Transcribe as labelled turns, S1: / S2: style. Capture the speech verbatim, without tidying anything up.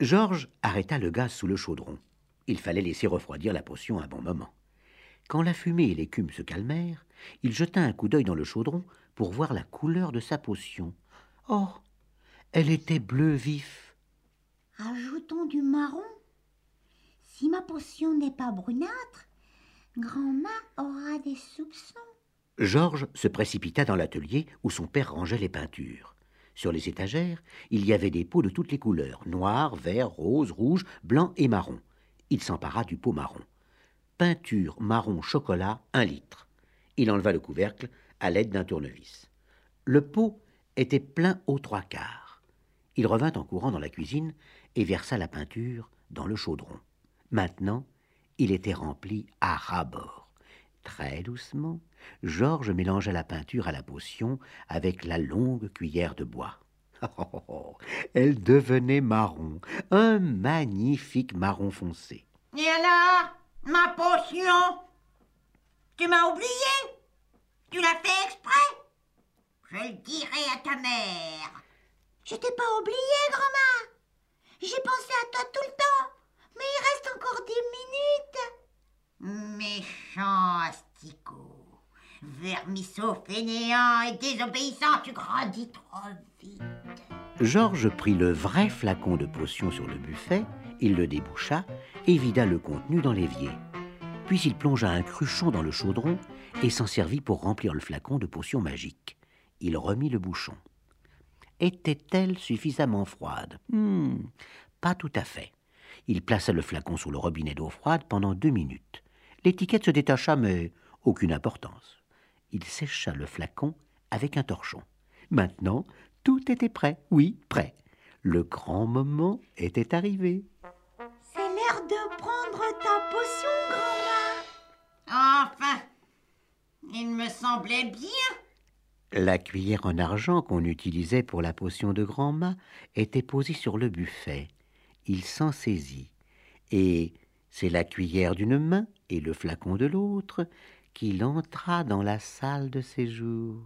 S1: Georges arrêta le gaz sous le chaudron. Il fallait laisser refroidir la potion un bon moment. Quand la fumée et l'écume se calmèrent, il jeta un coup d'œil dans le chaudron pour voir la couleur de sa potion. Oh, elle était bleu vif.
S2: Ajoutons du marron. Si ma potion n'est pas brunâtre, grand-mère aura des soupçons.
S1: Georges se précipita dans l'atelier où son père rangeait les peintures. Sur les étagères, il y avait des pots de toutes les couleurs, noir, vert, rose, rouge, blanc et marron. Il s'empara du pot marron. Peinture marron chocolat, un litre. Il enleva le couvercle à l'aide d'un tournevis. Le pot était plein aux trois quarts. Il revint en courant dans la cuisine et versa la peinture dans le chaudron. Maintenant, il était rempli à ras-bord. Très doucement, Georges mélangea la peinture à la potion avec la longue cuillère de bois. Oh, oh, oh, elle devenait marron, un magnifique marron foncé.
S3: Et alors, ma potion? Tu m'as oublié? Tu l'as fait exprès? Je le dirai à ta mère.
S2: Je t'ai pas oublié, grand-mère. J'ai pensé à toi tout le temps. Mais il reste encore dix minutes.
S3: Méchant asticot. Vermisseau fainéant et désobéissant, tu grandis trop vite.
S1: Georges prit le vrai flacon de potion sur le buffet, il le déboucha et vida le contenu dans l'évier. Puis il plongea un cruchon dans le chaudron et s'en servit pour remplir le flacon de potion magique. Il remit le bouchon. Était-elle suffisamment froide? hmm, Pas tout à fait. Il plaça le flacon sous le robinet d'eau froide pendant deux minutes. L'étiquette se détacha, mais aucune importance. Il sécha le flacon avec un torchon. Maintenant, tout était prêt. Oui, prêt. Le grand moment était arrivé.
S2: C'est l'heure de prendre ta potion, grand-mère.
S3: Enfin, il me semblait bien.
S1: La cuillère en argent qu'on utilisait pour la potion de grand-mât était posée sur le buffet. Il s'en saisit, et c'est la cuillère d'une main et le flacon de l'autre qu'il entra dans la salle de séjour.